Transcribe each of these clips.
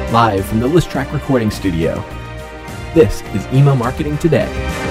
live from the List Track recording studio. This is Email Marketing Today.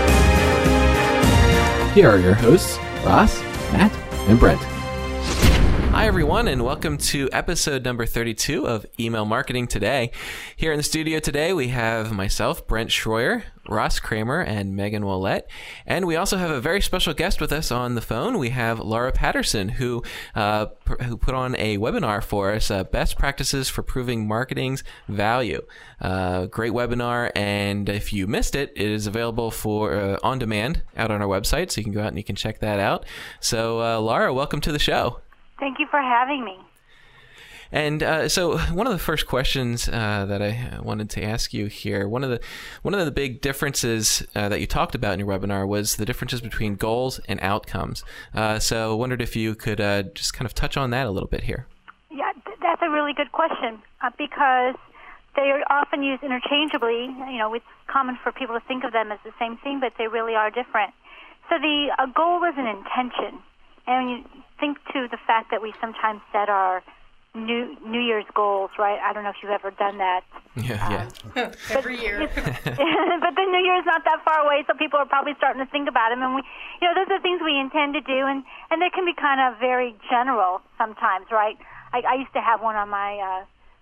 Here are your hosts, Ross, Matt, and Brent. Hi, everyone, and welcome to episode number 32 of Email Marketing Today. Here in the studio today, we have myself, Brent Schroyer, Ross Kramer, and Megan Willett. And we also have a very special guest with us on the phone. We have Laura Patterson, who put on a webinar for us, Best Practices for Proving Marketing's Value. Great webinar, and if you missed it, it is available for on demand out on our website, so you can go out and you can check that out. So, Laura, welcome to the show. Thank you for having me. And so one of the first questions that I wanted to ask you here, one of the big differences that you talked about in your webinar was the differences between goals and outcomes. So I wondered if you could just kind of touch on that a little bit here. Yeah, that's a really good question because they are often used interchangeably. You know, it's common for people to think of them as the same thing, but they really are different. So a goal is an intention. And when you think to the fact that we sometimes set our New Year's goals, right? I don't know if you've ever done that. Yeah. Every year. But the New Year's not that far away, so people are probably starting to think about them. And those are things we intend to do, and they can be kind of very general sometimes, right? I used to have one on my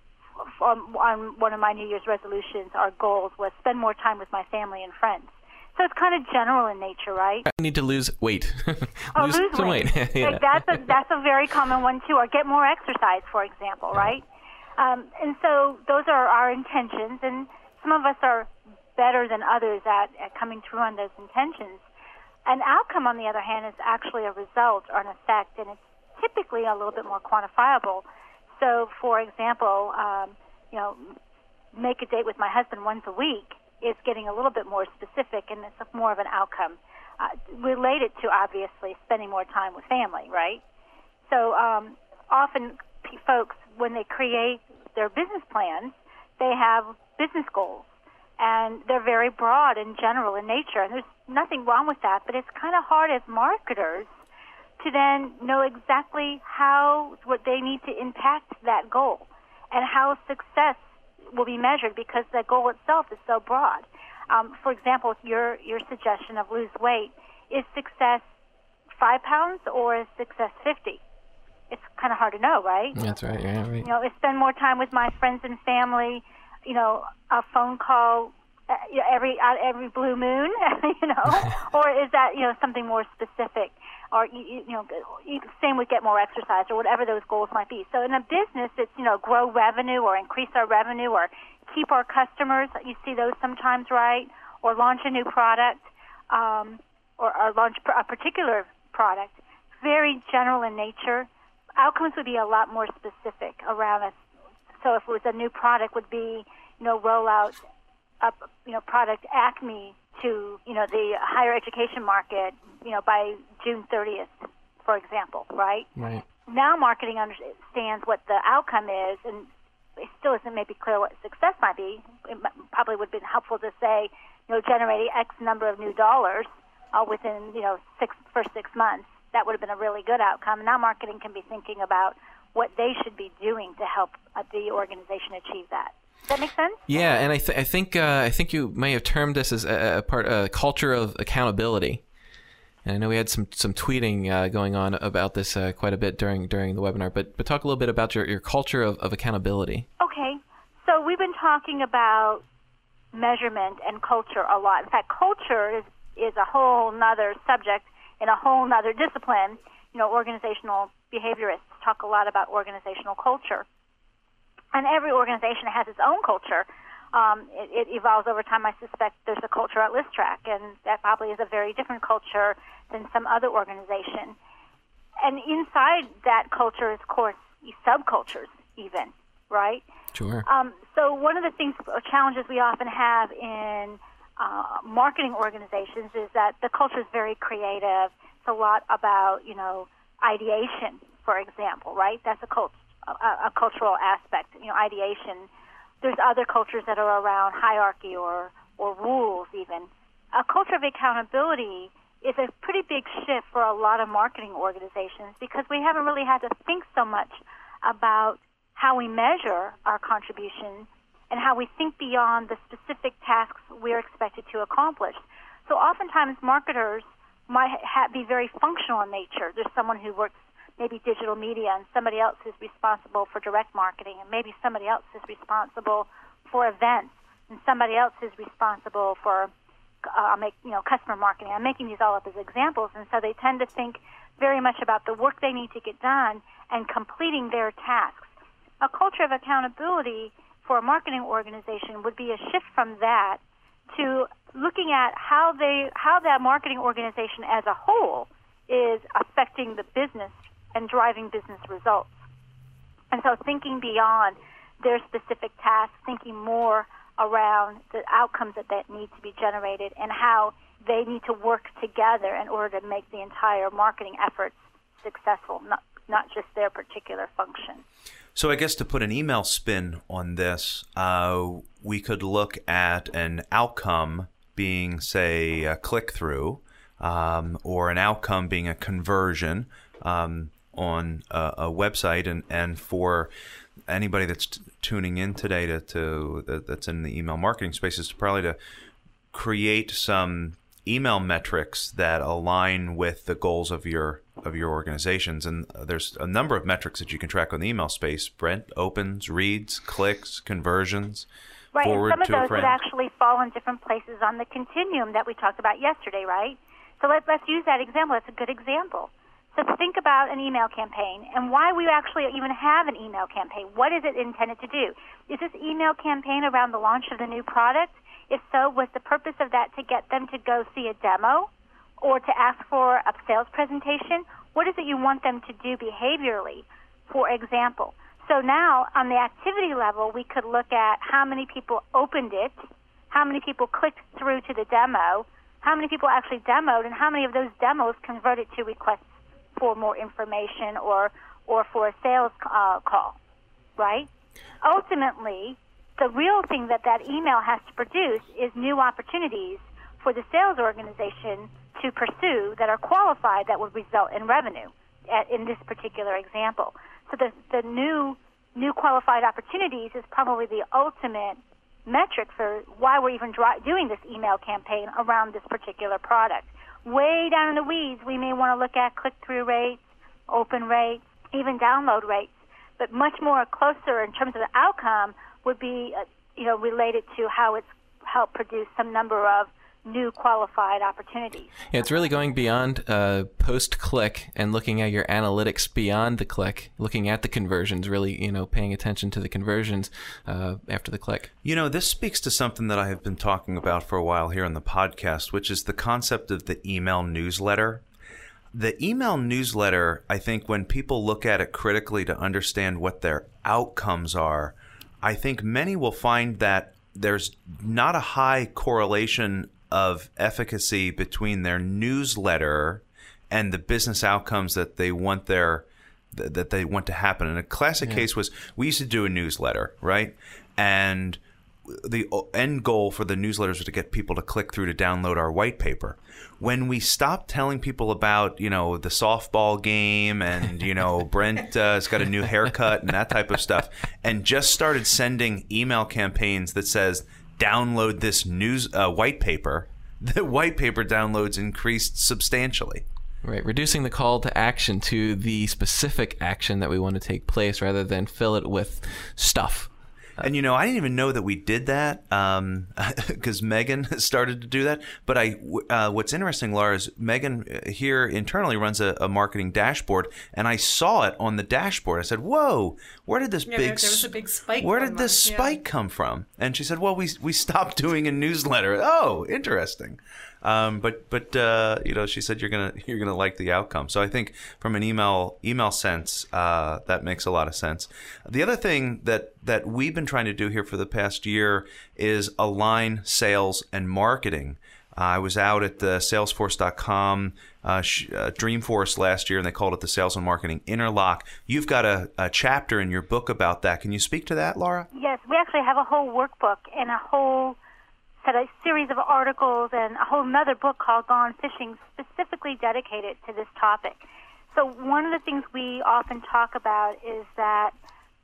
on one of my New Year's resolutions. Our goals was spend more time with my family and friends. So it's kind of general in nature, right? I need to lose weight. lose some weight. Yeah. That's a very common one, too. Or get more exercise, for example, right? And so those are our intentions, and some of us are better than others at coming through on those intentions. An outcome, on the other hand, is actually a result or an effect, and it's typically a little bit more quantifiable. So, for example, make a date with my husband once a week is getting a little bit more specific, and it's more of an outcome related to, obviously, spending more time with family, right? So often folks, when they create their business plans, they have business goals, and they're very broad and general in nature, and there's nothing wrong with that, but it's kind of hard as marketers to then know exactly what they need to impact that goal and how success will be measured, because the goal itself is so broad. For example, your suggestion of lose weight, is success 5 pounds or is success 50? It's kind of hard to know, right? That's right. Yeah, right. Is spend more time with my friends and family. A phone call every blue moon. Or is that something more specific? Or same with get more exercise or whatever those goals might be. So in a business, it's grow revenue or increase our revenue or keep our customers. You see those sometimes, right? Or launch a new product, or launch a particular product. Very general in nature. Outcomes would be a lot more specific around us. So if it was a new product, would be roll out product Acme to the higher education market by June 30th, for example, right? Right. Now marketing understands what the outcome is, and it still isn't maybe clear what success might be. It probably would have been helpful to say, generating X number of new dollars within first 6 months. That would have been a really good outcome. Now marketing can be thinking about what they should be doing to help the organization achieve that. Does that make sense? Yeah, and I think you may have termed this as a culture of accountability. And I know we had some tweeting going on about this quite a bit during the webinar. But talk a little bit about your culture of accountability. Okay, so we've been talking about measurement and culture a lot. In fact, culture is a whole nother subject in a whole nother discipline. Organizational behaviorists talk a lot about organizational culture. And every organization has its own culture. It evolves over time. I suspect there's a culture at List Track, and that probably is a very different culture than some other organization. And inside that culture is, of course, subcultures even, right? Sure. So one of the challenges we often have in marketing organizations is that the culture is very creative. It's a lot about, ideation, for example, right? That's a cultural aspect, ideation. There's other cultures that are around hierarchy or rules even. A culture of accountability is a pretty big shift for a lot of marketing organizations because we haven't really had to think so much about how we measure our contribution and how we think beyond the specific tasks we're expected to accomplish. So oftentimes marketers might be very functional in nature. There's someone who works maybe digital media, and somebody else who's responsible for direct marketing, and maybe somebody else is responsible for events, and somebody else is responsible for customer marketing. I'm making these all up as examples, and so they tend to think very much about the work they need to get done and completing their tasks. A culture of accountability for a marketing organization would be a shift from that to looking at how that marketing organization as a whole is affecting the business and driving business results. And so thinking beyond their specific tasks, thinking more around the outcomes that need to be generated and how they need to work together in order to make the entire marketing efforts successful, not just their particular function. So I guess to put an email spin on this, we could look at an outcome being, say, a click-through, or an outcome being a conversion on a website, and for anybody that's tuning in today that's in the email marketing space is probably to create some email metrics that align with the goals of your organizations. And there's a number of metrics that you can track on the email space. Brent, opens, reads, clicks, conversions, right, forward and some to of a those friend. would actually fall in different places on the continuum that we talked about yesterday, right? So let's use that example. It's a good example. So think about an email campaign and why we actually even have an email campaign. What is it intended to do? Is this email campaign around the launch of the new product? If so, was the purpose of that to get them to go see a demo or to ask for a sales presentation? What is it you want them to do behaviorally, for example? So now on the activity level, we could look at how many people opened it, how many people clicked through to the demo, how many people actually demoed, and how many of those demos converted to requests for more information or for a sales call, right? Ultimately, the real thing that email has to produce is new opportunities for the sales organization to pursue that are qualified that would result in revenue in this particular example. So the new qualified opportunities is probably the ultimate metric for why we're even doing this email campaign around this particular product. Way down in the weeds, we may want to look at click-through rates, open rates, even download rates, but much more closer in terms of the outcome would be related to how it's helped produce some number of new qualified opportunities. Yeah, it's really going beyond post-click and looking at your analytics beyond the click, looking at the conversions, really, paying attention to the conversions after the click. This speaks to something that I have been talking about for a while here on the podcast, which is the concept of the email newsletter. The email newsletter, I think when people look at it critically to understand what their outcomes are, I think many will find that there's not a high correlation of efficacy between their newsletter and the business outcomes that they want to happen. And a classic case was we used to do a newsletter, right? And the end goal for the newsletters was to get people to click through to download our white paper. When we stopped telling people about, the softball game and, Brent has got a new haircut and that type of stuff, and just started sending email campaigns that says, download this white paper, the white paper downloads increased substantially. Right, reducing the call to action to the specific action that we want to take place rather than fill it with stuff. And, I didn't even know that we did that because Megan started to do that. But what's interesting, Laura, is Megan here internally runs a marketing dashboard, and I saw it on the dashboard. I said, whoa, where did this there was a big spike. Where did this spike come from? And she said, well, we stopped doing a newsletter. Oh, interesting. But she said you're gonna like the outcome. So I think from an email sense, that makes a lot of sense. The other thing that we've been trying to do here for the past year is align sales and marketing. I was out at the Salesforce.com Dreamforce last year, and they called it the Sales and Marketing Interlock. You've got a chapter in your book about that. Can you speak to that, Laura? Yes, we actually have a whole workbook and a whole a series of articles and a whole other book called Gone Fishing specifically dedicated to this topic. So one of the things we often talk about is that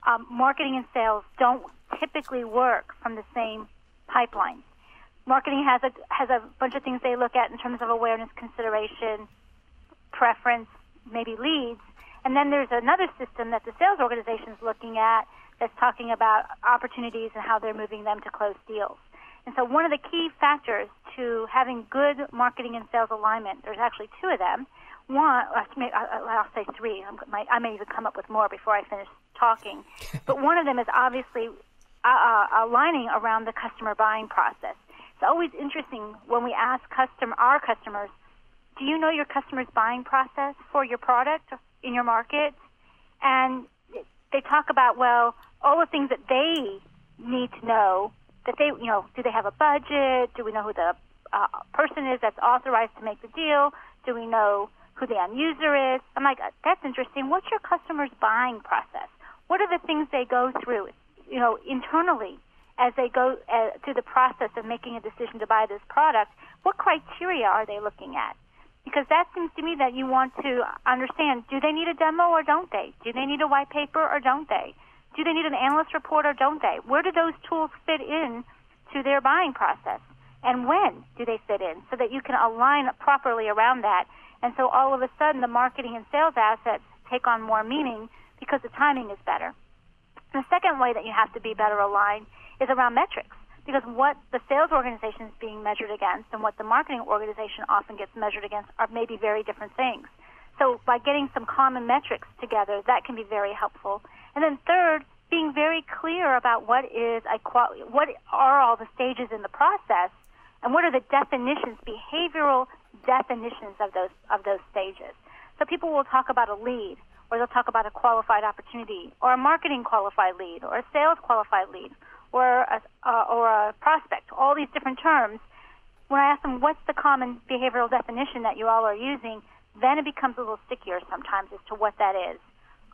marketing and sales don't typically work from the same pipeline. Marketing has a bunch of things they look at in terms of awareness, consideration, preference, maybe leads. And then there's another system that the sales organization is looking at that's talking about opportunities and how they're moving them to close deals. And so one of the key factors to having good marketing and sales alignment, there's actually two of them. One, I'll say three. I may even come up with more before I finish talking. But one of them is obviously aligning around the customer buying process. It's always interesting when we ask our customers, do you know your customer's buying process for your product in your market? And they talk about, well, all the things that they need to know, that they, do they have a budget? Do we know who the person is that's authorized to make the deal? Do we know who the end user is? I'm like, that's interesting. What's your customer's buying process? What are the things they go through, internally as they go through the process of making a decision to buy this product? What criteria are they looking at? Because that seems to me that you want to understand, do they need a demo or don't they? Do they need a white paper or don't they? Do they need an analyst report or don't they? Where do those tools fit in to their buying process? And when do they fit in so that you can align properly around that? And so all of a sudden the marketing and sales assets take on more meaning because the timing is better. And the second way that you have to be better aligned is around metrics, because what the sales organization is being measured against and what the marketing organization often gets measured against are maybe very different things. So by getting some common metrics together, that can be very helpful. And then third, being very clear about what are all the stages in the process, and what are the definitions, behavioral definitions of those stages. So people will talk about a lead, or they'll talk about a qualified opportunity, or a marketing qualified lead, or a sales qualified lead, or a prospect. All these different terms. When I ask them what's the common behavioral definition that you all are using, then it becomes a little stickier sometimes as to what that is.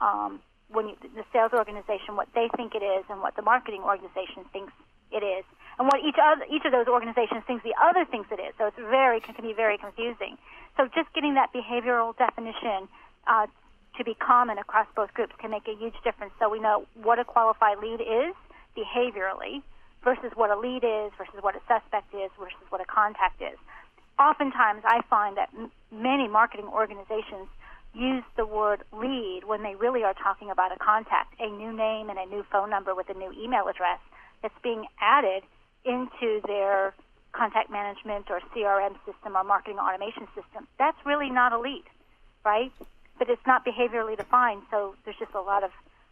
The sales organization, what they think it is, and what the marketing organization thinks it is, and what each of those organizations thinks the other thinks it is. So can be very confusing. So just getting that behavioral definition to be common across both groups can make a huge difference. So we know what a qualified lead is behaviorally versus what a lead is versus what a suspect is versus what a contact is. Oftentimes I find that many marketing organizations use the word lead when they really are talking about a contact, a new name and a new phone number with a new email address that's being added into their contact management or CRM system or marketing automation system. That's really not a lead, right? But it's not behaviorally defined, so there's just a lot of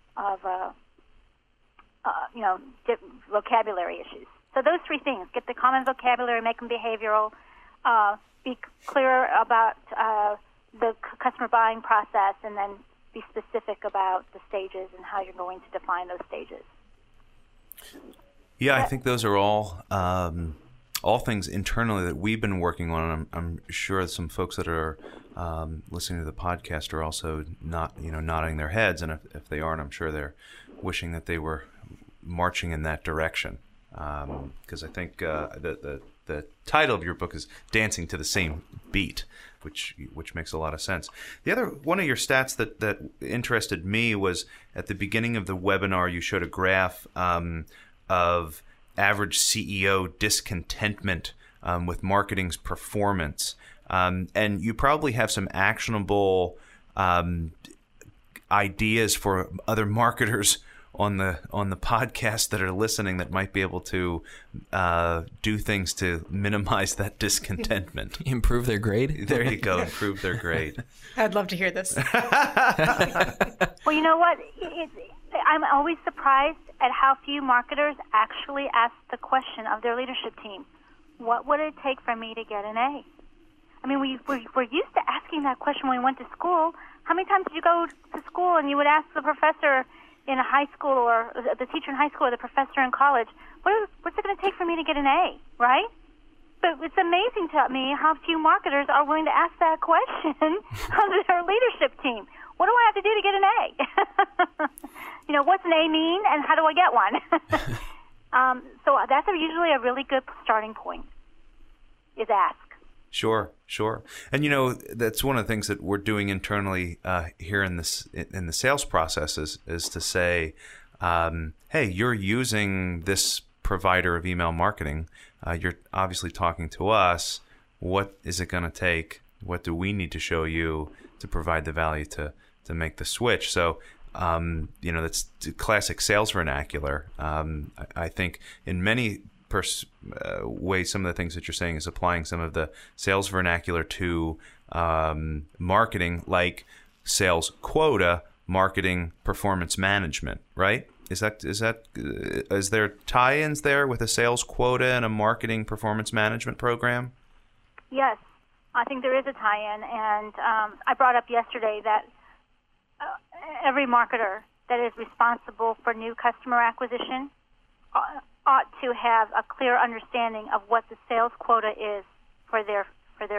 vocabulary issues. So those three things: get the common vocabulary, make them behavioral, be clear about the customer buying process, and then be specific about the stages and how you're going to define those stages. Yeah, I think those are all things internally that we've been working on. I'm sure some folks that are listening to the podcast are also nodding their heads, and if they aren't, I'm sure they're wishing that they were marching in that direction. Because I think the title of your book is "Dancing to the Same Beat," which makes a lot of sense. The other one of your stats that interested me was at the beginning of the webinar, you showed a graph of average CEO discontentment with marketing's performance. And you probably have some actionable ideas for other marketers on the podcast that are listening that might be able to do things to minimize that discontentment. Improve their grade? There you go, improve their grade. I'd love to hear this. Well, you know what? I'm always surprised at how few marketers actually ask the question of their leadership team, what would it take for me to get an A? I mean, we're used to asking that question when we went to school. How many times did you go to school and you would ask the professor in high school, or the teacher in high school, or the professor in college, what's it going to take for me to get an A, right? But it's amazing to me how few marketers are willing to ask that question of their leadership team. What do I have to do to get an A? What's an A mean, and how do I get one? So that's usually a really good starting point, is ask. Sure. And that's one of the things that we're doing internally here in the sales process is to say, hey, you're using this provider of email marketing. You're obviously talking to us. What is it going to take? What do we need to show you to provide the value to make the switch? So, that's classic sales vernacular. I think in many ways, some of the things that you're saying is applying some of the sales vernacular to marketing, like sales quota, marketing performance management, right? Is there tie-ins there with a sales quota and a marketing performance management program? Yes, I think there is a tie-in, and I brought up yesterday that every marketer that is responsible for new customer acquisition ought to have a clear understanding of what the sales quota is for their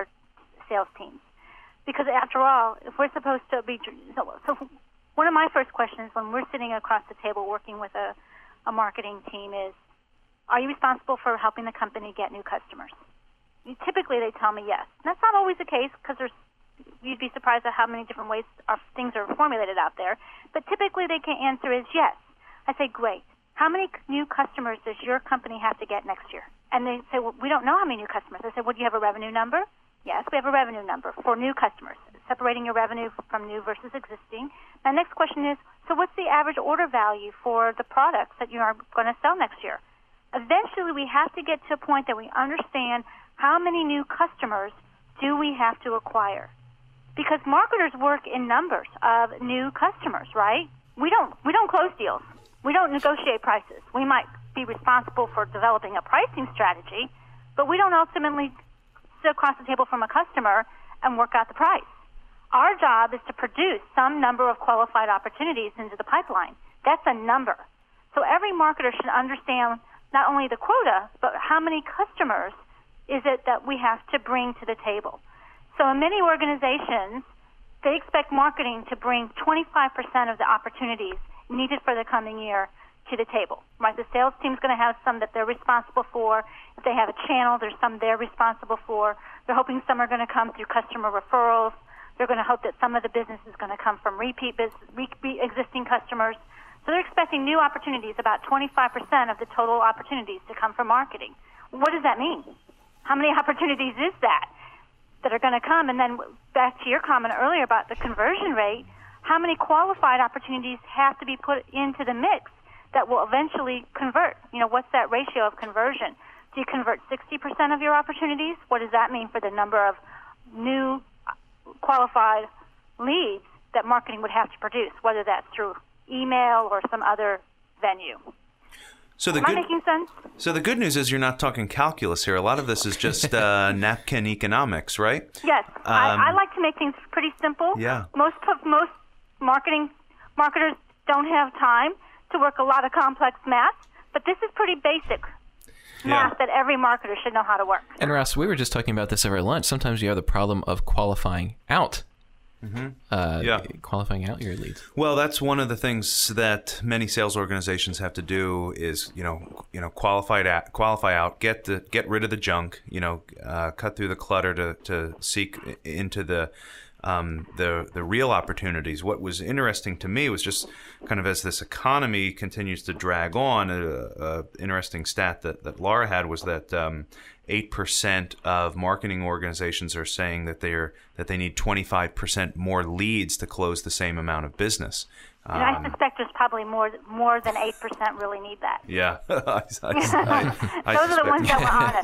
sales teams. Because after all, if we're supposed to be so one of my first questions when we're sitting across the table working with a marketing team is, are you responsible for helping the company get new customers? Typically, they tell me yes. And that's not always the case because you'd be surprised at how many different ways things are formulated out there. But typically, the answer is yes. I say, great. How many new customers does your company have to get next year? And they say, well, we don't know how many new customers. I say, well, do you have a revenue number? Yes, we have a revenue number for new customers, separating your revenue from new versus existing. My next question is, so what's the average order value for the products that you are going to sell next year? Eventually, we have to get to a point that we understand how many new customers do we have to acquire. Because marketers work in numbers of new customers, right? We don't close deals. We don't negotiate prices. We might be responsible for developing a pricing strategy, but we don't ultimately sit across the table from a customer and work out the price. Our job is to produce some number of qualified opportunities into the pipeline. That's a number. So every marketer should understand not only the quota, but how many customers is it that we have to bring to the table. So in many organizations, they expect marketing to bring 25% of the opportunities needed for the coming year to the table. Right? The sales team's going to have some that they're responsible for. If they have a channel, there's some they're responsible for. They're hoping some are going to come through customer referrals. They're going to hope that some of the business is going to come from repeat existing customers. So they're expecting new opportunities, about 25% of the total opportunities to come from marketing. What does that mean? How many opportunities is that are going to come? And then back to your comment earlier about the conversion rate, how many qualified opportunities have to be put into the mix that will eventually convert? What's that ratio of conversion? Do you convert 60% of your opportunities? What does that mean for the number of new qualified leads that marketing would have to produce, whether that's through email or some other venue? Am I making sense? So the good news is you're not talking calculus here. A lot of this is just napkin economics, right? Yes. I like to make things pretty simple. Yeah. Most marketers don't have time to work a lot of complex math, but this is pretty basic math that every marketer should know how to work. And Ross, we were just talking about this over lunch. Sometimes you have the problem of qualifying out. Qualifying out your leads. Well, that's one of the things that many sales organizations have to do is, qualify out, get rid of the junk, cut through the clutter to seek into the real opportunities. What was interesting to me was just kind of as this economy continues to drag on, an interesting stat that Laura had was that 8% of marketing organizations are saying that they need 25% more leads to close the same amount of business. And I suspect there's probably more than 8% really need that. Yeah, I those are the ones that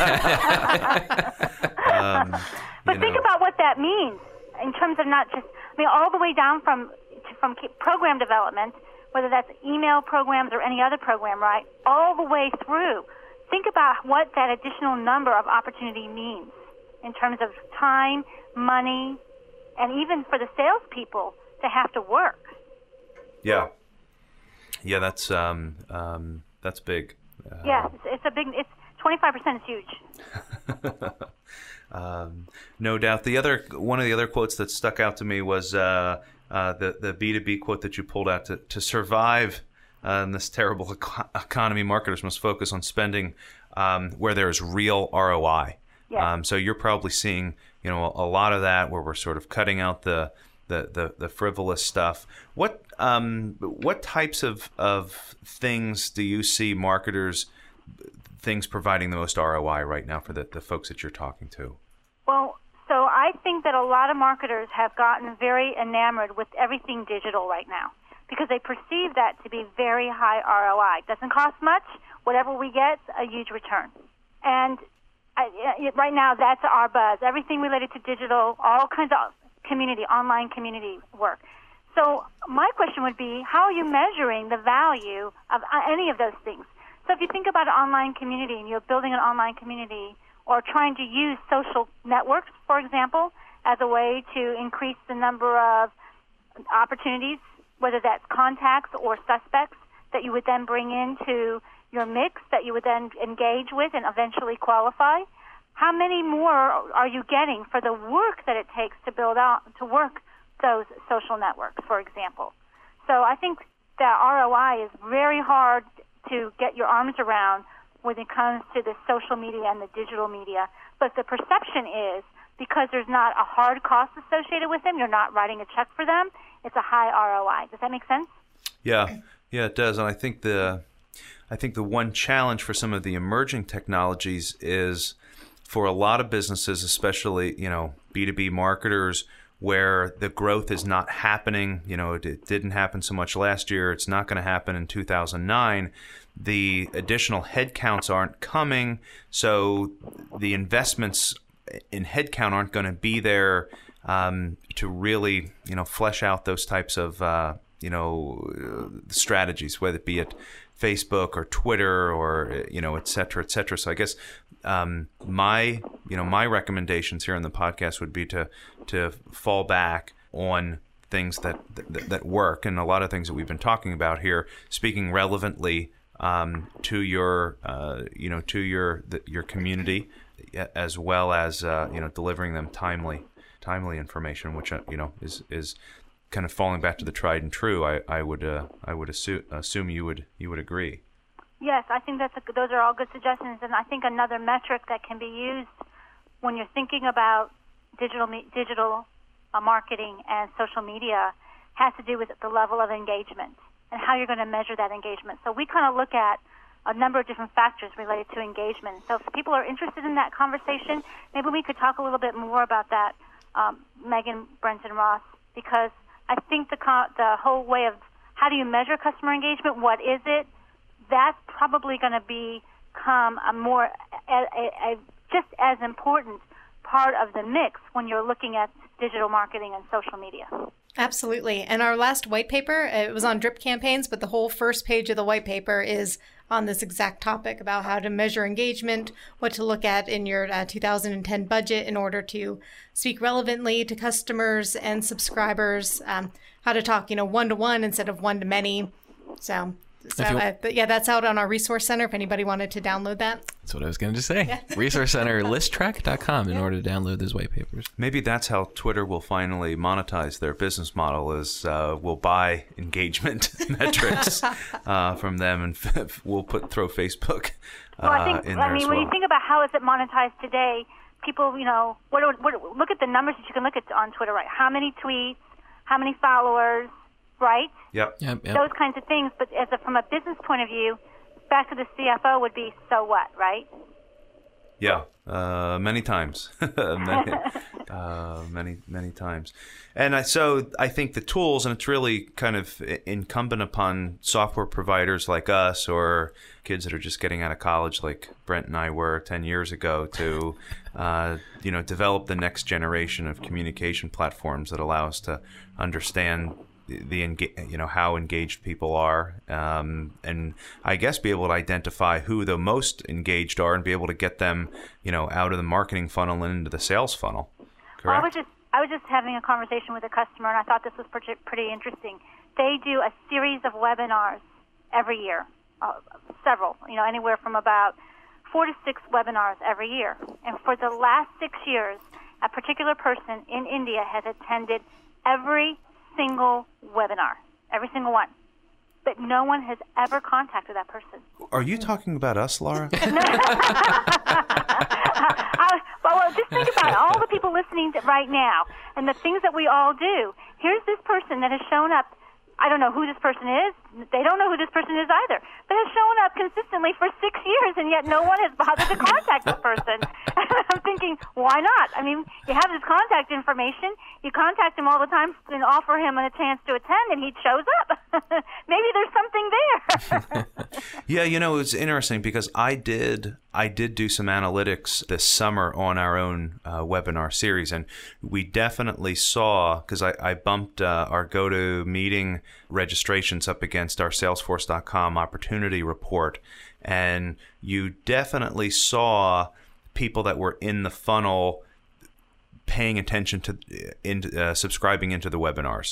were honest. But think about what that means in terms of not just, all the way down from program development, whether that's email programs or any other program, right? All the way through. Think about what that additional number of opportunity means in terms of time, money, and even for the salespeople to have to work. Yeah, that's big. It's a big. It's 25% is huge. No doubt. One of the other quotes that stuck out to me was the B2B quote that you pulled out to survive. In this terrible economy, marketers must focus on spending where there's real ROI. Yes. So you're probably seeing, a lot of that where we're sort of cutting out the frivolous stuff. What what types of things do you see marketers, things providing the most ROI right now for the folks that you're talking to? Well, so I think that a lot of marketers have gotten very enamored with everything digital right now because they perceive that to be very high ROI. It doesn't cost much. Whatever we get, a huge return. And right now, that's our buzz. Everything related to digital, all kinds of online community work. So my question would be, how are you measuring the value of any of those things? So if you think about an online community and you're building an online community or trying to use social networks, for example, as a way to increase the number of opportunities, whether that's contacts or suspects that you would then bring into your mix that you would then engage with and eventually qualify, how many more are you getting for the work that it takes to build out, to work those social networks, for example? So I think that ROI is very hard to get your arms around when it comes to the social media and the digital media. But the perception is because there's not a hard cost associated with them, you're not writing a check for them, it's a high ROI. Does that make sense? Yeah, it does. And I think the one challenge for some of the emerging technologies is for a lot of businesses, especially, B2B marketers, where the growth is not happening. It didn't happen so much last year. It's not going to happen in 2009. The additional headcounts aren't coming, so the investments in headcount aren't going to be there to really, flesh out those types of, strategies, whether it be at Facebook or Twitter or, et cetera, et cetera. So I guess my recommendations here on the podcast would be to fall back on things that work, and a lot of things that we've been talking about here, speaking relevantly to your your community, as well as delivering them timely information, which is kind of falling back to the tried and true. I would assume you would agree. Yes, I think those are all good suggestions, and I think another metric that can be used when you're thinking about digital marketing and social media has to do with the level of engagement and how you're going to measure that engagement. So we kind of look at a number of different factors related to engagement. So if people are interested in that conversation, maybe we could talk a little bit more about that, Megan, Brent, and Ross, because I think the whole way of how do you measure customer engagement, what is it, that's probably going to become just as important part of the mix when you're looking at digital marketing and social media. Absolutely. And our last white paper, it was on drip campaigns, but the whole first page of the white paper is on this exact topic about how to measure engagement, what to look at in your 2010 budget in order to speak relevantly to customers and subscribers, how to talk, one-to-one instead of one-to-many. So that's out on our resource center if anybody wanted to download that. That's what I was going to say. Yeah. ResourceCenterListTrack.com in order to download those white papers. Maybe that's how Twitter will finally monetize their business model, is we'll buy engagement metrics from them, and we'll throw Facebook in there as well. When you think about how is it monetized today, people, look at the numbers that you can look at on Twitter, right? How many tweets, how many followers, right? Yep. Those kinds of things. But from a business point of view, back to the CFO would be, so what, right? Yeah, many times, many times. And so I think the tools, and it's really kind of incumbent upon software providers like us or kids that are just getting out of college like Brent and I were 10 years ago to, develop the next generation of communication platforms that allow us to understand how engaged people are, and I guess be able to identify who the most engaged are and be able to get them, out of the marketing funnel and into the sales funnel. Correct? Well, I was just having a conversation with a customer, and I thought this was pretty interesting. They do a series of webinars every year, several, anywhere from about 4 to 6 webinars every year. And for the last 6 years, a particular person in India has attended every single webinar, every single one, but no one has ever contacted that person. Are you talking about us, Laura? Well, just think about all the people listening right now and the things that we all do. Here's this person that has shown up I don't know who this person is. They don't know who this person is either. But has shown up consistently for 6 years, and yet no one has bothered to contact this person. I'm thinking, why not? I mean, you have his contact information. You contact him all the time and offer him a chance to attend, and he shows up. Maybe there's something there. Yeah, it was interesting because I did do some analytics this summer on our own webinar series, and we definitely saw, because I bumped our GoToMeeting registrations up against our Salesforce.com opportunity report, and you definitely saw people that were in the funnel paying attention to subscribing into the webinars.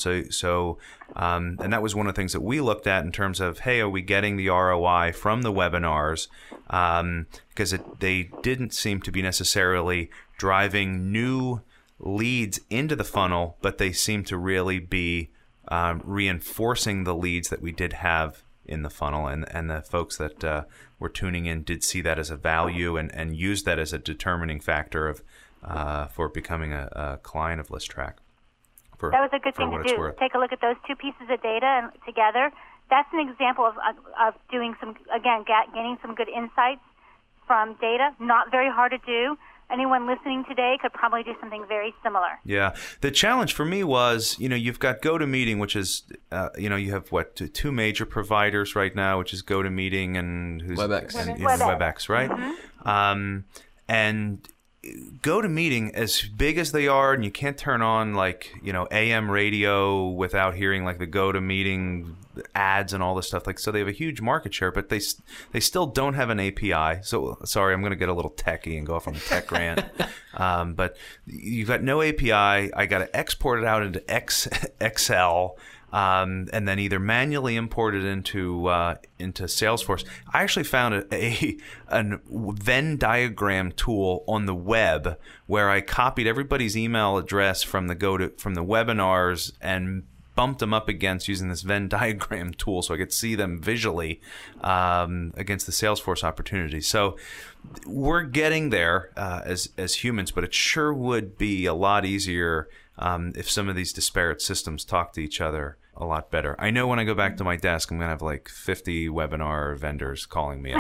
And that was one of the things that we looked at in terms of, hey, are we getting the ROI from the webinars? Because they didn't seem to be necessarily driving new leads into the funnel, but they seemed to really be reinforcing the leads that we did have in the funnel, and the folks that were tuning in did see that as a value and use that as a determining factor of for becoming a client of ListTrack. That was a good thing to do. Take a look at those two pieces of data together. That's an example of doing some, again, gaining some good insights from data. Not very hard to do. Anyone listening today could probably do something very similar. Yeah. The challenge for me was, you've got GoToMeeting, which is, you have two major providers right now, which is GoToMeeting and WebEx. And WebEx, right? Mm-hmm. And GoToMeeting, as big as they are, and you can't turn on AM radio without hearing the GoToMeeting ads and all this stuff. So they have a huge market share, but they still don't have an API. So sorry, I'm going to get a little techie and go off on a tech rant. But you've got no API. I got to export it out into Excel. And then either manually import it into Salesforce. I actually found a Venn diagram tool on the web where I copied everybody's email address from the webinars and bumped them up against using this Venn diagram tool so I could see them visually against the Salesforce opportunity. So we're getting there as humans, but it sure would be a lot easier if some of these disparate systems talk to each other a lot better. I know when I go back to my desk, I'm going to have 50 webinar vendors calling me.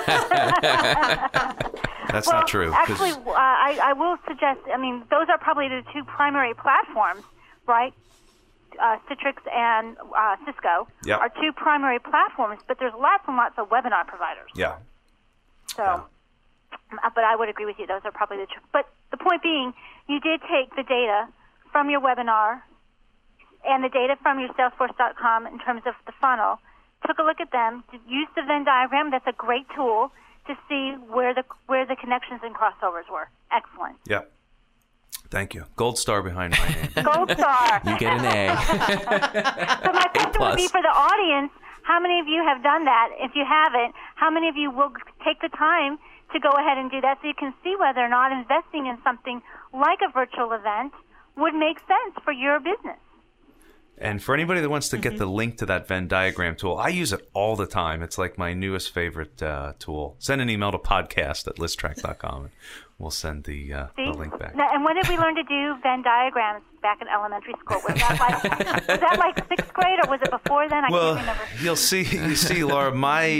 That's not true. Actually, I will suggest, those are probably the two primary platforms, right? Citrix and Cisco are two primary platforms, but there's lots and lots of webinar providers. Yeah. So, but I would agree with you. Those are probably the two. But the point being, you did take the data from your webinar and the data from your Salesforce.com in terms of the funnel, took a look at them, used the Venn diagram. That's a great tool to see where the connections and crossovers were. Excellent. Yeah. Thank you. Gold star behind my name. Gold star. You get an A. So my question would be for the audience, how many of you have done that? If you haven't, how many of you will take the time to go ahead and do that so you can see whether or not investing in something like a virtual event would make sense for your business? And for anybody that wants to get the link to that Venn diagram tool, I use it all the time. It's my newest favorite tool. Send an email to podcast@listtrack.com and we'll send the link back. Now, and when did we learn to do Venn diagrams back in elementary school? Was that like sixth grade, or was it before then? I can't remember. You see, Laura,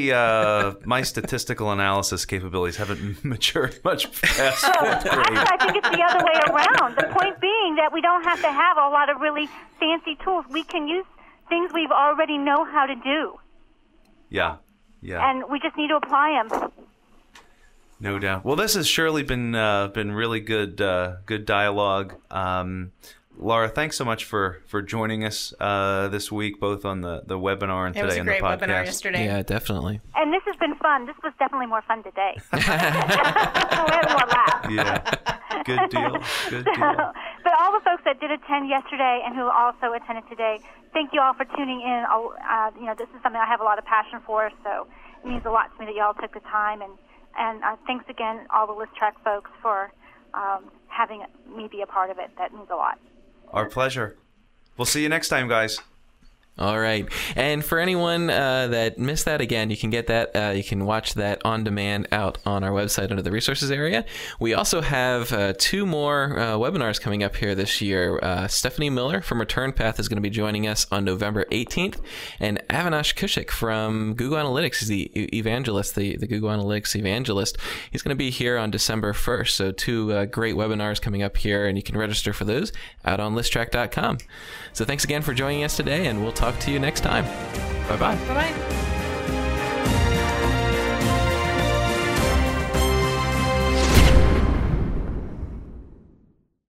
my statistical analysis capabilities haven't matured much past fourth grade. Actually, I think it's the other way around. The point being that we don't have to have a lot of really fancy tools. We can use things we already know how to do. Yeah. And we just need to apply them. No doubt. Well, this has surely been really good dialogue. Laura, thanks so much for joining us this week, both on the webinar and today on the podcast. It was a great webinar yesterday. Yeah, definitely. And this has been fun. This was definitely more fun today. We had more laughs. Yeah. Good deal. But all the folks that did attend yesterday and who also attended today, thank you all for tuning in. This is something I have a lot of passion for, so it means a lot to me that you all took the time. And thanks again, all the ListTrack folks, for having me be a part of it. That means a lot. Our pleasure. We'll see you next time, guys. All right. And for anyone that missed that, again, you can get that. You can watch that on demand out on our website under the resources area. We also have 2 more webinars coming up here this year. Stephanie Miller from Return Path is going to be joining us on November 18th. And Avinash Kushik from Google Analytics, is the evangelist, the Google Analytics evangelist. He's going to be here on December 1st. So 2 great webinars coming up here, and you can register for those out on listtrack.com. So thanks again for joining us today, and we'll talk to you next time. Bye-bye. Bye-bye.